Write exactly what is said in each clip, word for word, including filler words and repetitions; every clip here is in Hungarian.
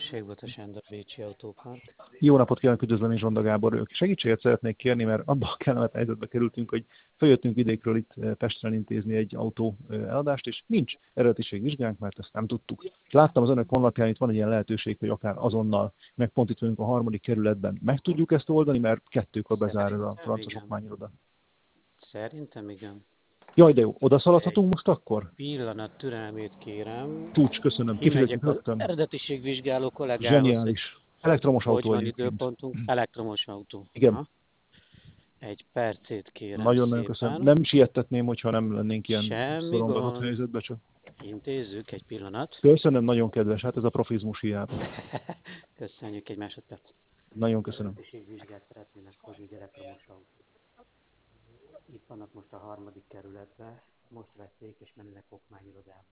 Szépségbolt a Sándor Bécsi Autópark. Jó napot kívánok, üdvözlöm, én Zsonda Gábor vagyok. Segítséget szeretnék kérni, mert abban a kellemet helyzetbe kerültünk, hogy feljöttünk vidékről itt Pestre intézni egy autó eladást, és nincs eredetiségvizsgánk, mert ezt nem tudtuk. Láttam az önök honlapján, itt van egy ilyen lehetőség, hogy akár azonnal, meg pont itt vagyunk a harmadik kerületben. Meg tudjuk ezt oldani, mert kettőkor bezár ez a francia okmányiroda. Szerintem igen. Jaj, de jó, oda szaladhatunk most akkor? Pillanat türelmét kérem. Csúcs, köszönöm. Kifizetjük rögtön. Eredetiségvizsgáló kollégához. Zseniális. Elektromos Hogy autó van egyébként. időpontunk? Elektromos autó. Igen. Ha? Egy percét kérem. Nagyon-nagyon köszönöm. Nem siettetném, hogyha nem lennénk ilyen Semmi szorongatott gond. helyzetbe, csak. Intézzük egy pillanat. Köszönöm, nagyon kedves. Hát ez a profizmus hiába. Köszönjük egy másodperc. Nagyon köszönöm. Eredetiségvizsgát szeretnének hozni egy elektromos autó. Itt vannak most a harmadik kerületben. Most vették és mennek okmányirodába.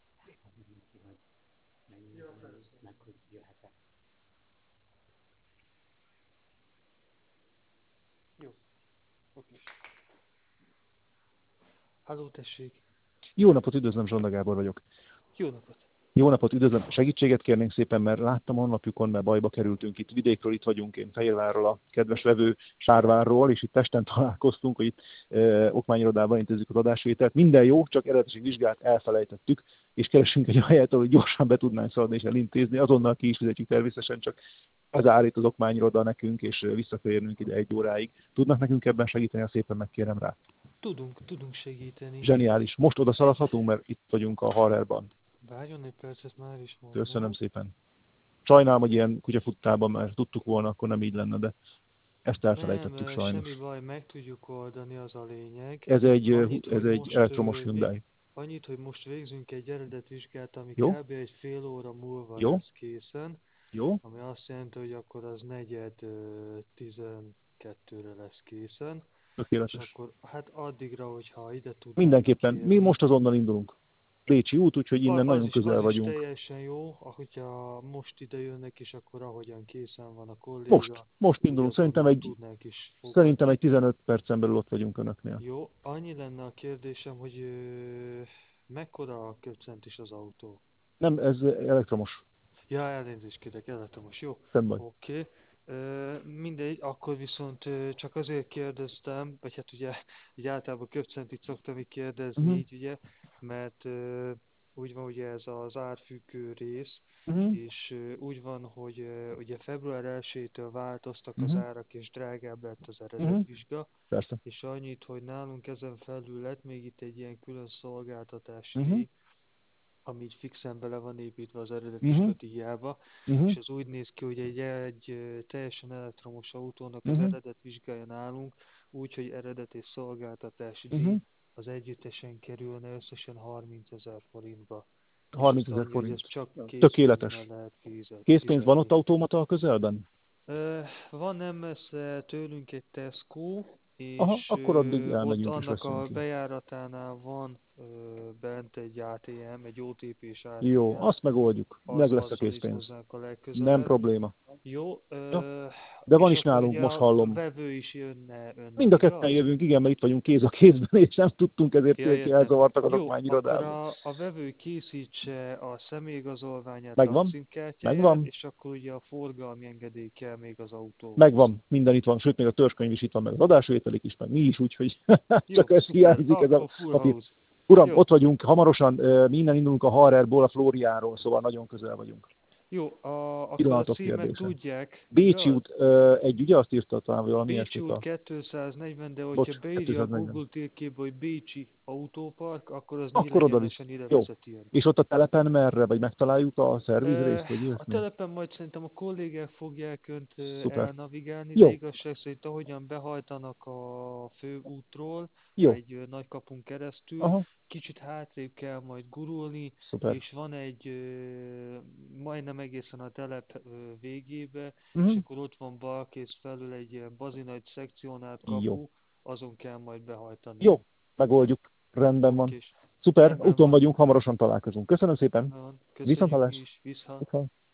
Meg hogy jöhetek. Jó. Oké. Halló, tessék. Jó napot, üdvözlöm, Zsonda Gábor vagyok. Jó napot. Jó napot, üdvözlöm. Segítséget kérnénk szépen, mert láttam honlapjukon, mert bajba kerültünk itt vidékről, itt vagyunk én Fehérvárról, a kedves vevő Sárvárról, és itt Pesten találkoztunk, hogy itt e, okmányirodában intézzük az adásvételt. Minden jó, csak eredetileg vizsgát elfelejtettük, és keresünk egy olyan helyet, hogy gyorsan be tudnánk szaladni és elintézni. Azonnal ki is fizetjük természetesen, csak ez állít az okmányiroda nekünk, és vissza kell érnünk ide egy óráig. Tudnak nekünk ebben segíteni, ha szépen megkérem rá. Tudunk, tudunk segíteni. Zseniális. Most oda szaladhatunk, mert itt vagyunk a Harrerban. Várjon egy percet, már is mondom. Köszönöm szépen. Sajnálom, hogy ilyen kutyafuttában, mert tudtuk volna, akkor nem így lenne, de ezt elfelejtettük nem, sajnos. Semmi baj, meg tudjuk oldani, az a lényeg. Ez egy, annyit, ez egy most, elektromos Hyundai. Annyit, hogy most végzünk egy eredetvizsgát, ami Jó. kb. Egy fél óra múlva Jó. lesz készen. Jó. Ami azt jelenti, hogy akkor az negyed tizenkettőre lesz készen. Tökéletes. És akkor hát addigra, hogyha ide tudunk. Mindenképpen. kérni. Mi most azonnal indulunk. Bécsi út, úgyhogy innen az nagyon is, közel az vagyunk. Is teljesen jó, hogyha most ide jönnek, és akkor ahogyan készen van a kolléga. Most, most indulunk. Szerintem egy, szerintem egy tizenöt percen belül ott vagyunk önöknél. Jó, annyi lenne a kérdésem, hogy ö, mekkora a köpcent is az autó? Nem, ez elektromos. Ja, elnézést kérek, elektromos, jó. Oké. Okay. Mindegy, akkor viszont ö, csak azért kérdeztem, vagy hát ugye, ugye általában köpcentit szoktam így kérdezni, Uh-huh. így ugye, mert ö, úgy van ugye ez az árfüggő rész, Uh-huh. és ö, úgy van, hogy ö, ugye február elsejétől változtak Uh-huh. az árak, és drágább lett az eredetvizsga, Persze. és annyit, hogy nálunk ezen felül lett még itt egy ilyen külön szolgáltatási Uh-huh. díj, ami így fixen bele van építve az eredetvizsga Uh-huh. díjába, Uh-huh. és ez úgy néz ki, hogy egy, egy ö, teljesen elektromos autónak az Uh-huh. eredetvizsgája nálunk, úgyhogy eredet és szolgáltatási díj, Uh-huh. az együttesen kerülne összesen harmincezer forintba. harmincezer forint. Csak Tökéletes. lehet fizet, Készpénz van ott automata a közelben? Ö, van nem messze tőlünk egy Tesco, és Aha, akkor addig ö, ott elmegyünk és annak a veszünk ki. bejáratánál van ö, bent egy á té em, egy o té pés á té em. Jó, azt megoldjuk. Az, Meg lesz a azzal is készpénz. hozzánk a legközelebb. Nem probléma. Jó, ö, Ja. De van is akkor nálunk, ugye most a hallom. vevő is jönne önnek, Mind a igaz? ketten jövünk, igen, mert itt vagyunk kéz a kézben, és nem tudtunk, ezért Ja, ki elzavartak az Jó, okmányirodában. akkor a, a vevő készítse a személyigazolványát, Megvan. a címkártyáját, Megvan. és akkor ugye a forgalmi engedély kell még az autóhoz. Megvan, minden itt van, sőt, még a törzskönyv is itt van, meg az adásvételik is, meg mi is, úgyhogy Jó, csak ez szuper. hiányzik, ez a Full papír. house. Uram, Jó. ott vagyunk, hamarosan, mi innen indulunk a Harrerból, a Flóriáról, szóval nagyon közel vagyunk. Jó, a, akkor a Pillanatok címet kérdése. tudják. Bécsi igaz? út, ö, egy, ugye azt írta talán valami Bécsi ilyesmit út a... kétszáznegyven, de hogyha Bocs, beírja a kétszáznegyven. Google térképbe, hogy Bécsi autópark, akkor az Akkor oda visz. nyílegyenesen ide Jó. vezeti ön. És ott a telepen merre, vagy megtaláljuk a szervizrészt, vagy A ilyesmi? telepen majd szerintem a kollégák fogják önt ö, Szuper. elnavigálni, Jó. de igazság szerint ahogyan behajtanak a főútról, Jó. egy ö, nagy kapun keresztül, Aha, kicsit hátrébb kell majd gurulni, szuper. és van egy ö, majdnem egészen a telep ö, végébe, Uh-huh. és akkor ott van balkész felül egy ilyen bazinagy szekcionált kapu, Jó. azon kell majd behajtani. Jó, megoldjuk. Rendben van. Okés. Szuper, Rendben úton van. vagyunk, hamarosan találkozunk. Köszönöm szépen. Van. Viszont Köszönjük mi hallás. is. Viszont. Viszont.